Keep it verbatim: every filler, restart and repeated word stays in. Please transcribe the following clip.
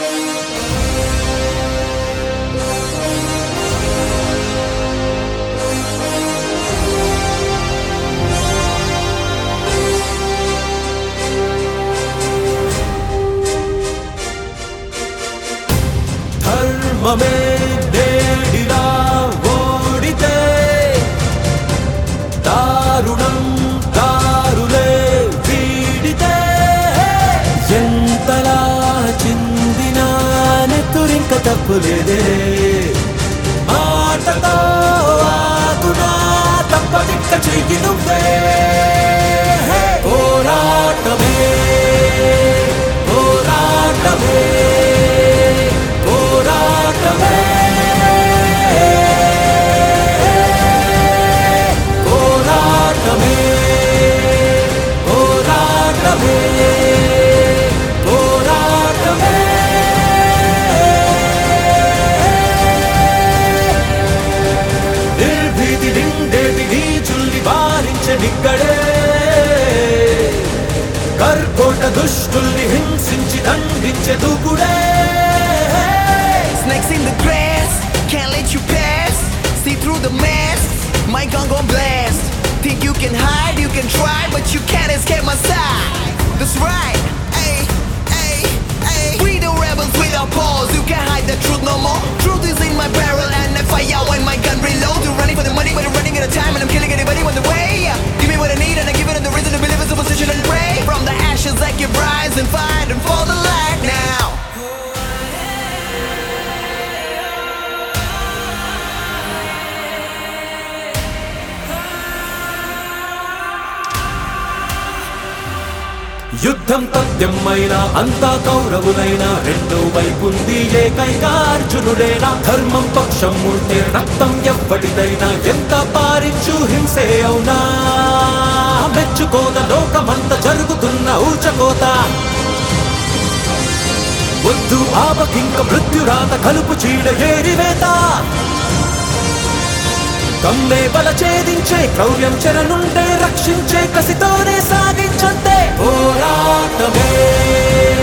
ధర్మమే నేడిలా ఓడితే దారుణం దారులే వీడితే ఎంతలా చిందినా నెత్తురింక తప్పులేదే మాటతో ఆగునా తప్పదిక్క చెయ్యి నువ్వే పోరాటమే పోరాటమే కర్కోట దుష్టుల్ని హింసించి దండించే దూకుడే Snakes in the grass, can't let you pass. See through the mask, my gun gon' blast. Think you can hide, you can try, but you can't escape my side. That's right, ay, ay, ay. We the rebels with our paws, you can't hide the truth no more. Truth is in my barrel and I fire when my gun reloads. You're running for the money, but I'm running out of time and I'm killing anybody on the way. Give me what I need and I give it the reason to believe in superstition and pray. From the ashes I keep rising, fighting for the light now. యుద్ధం తథ్యమైనా అంతా కౌరవులైనా రెండో వైపుంది ఏకైక అర్జునుడేనా ధర్మం పక్షం ఉంటే రక్తం ఎవ్వడిదైనా ఎంత పారించు హింసే అవునా మెచ్చుకోద లోకమంత జరుగుతున్న ఊచకోత వద్దు ఆపకింక మృత్యురాత కలుపు చీడ ఏరివేత కమ్మే బల ఛేదించే క్రౌర్యం చెరనుండే రక్షించే కసితోనే సాగించంతే పోరాటమే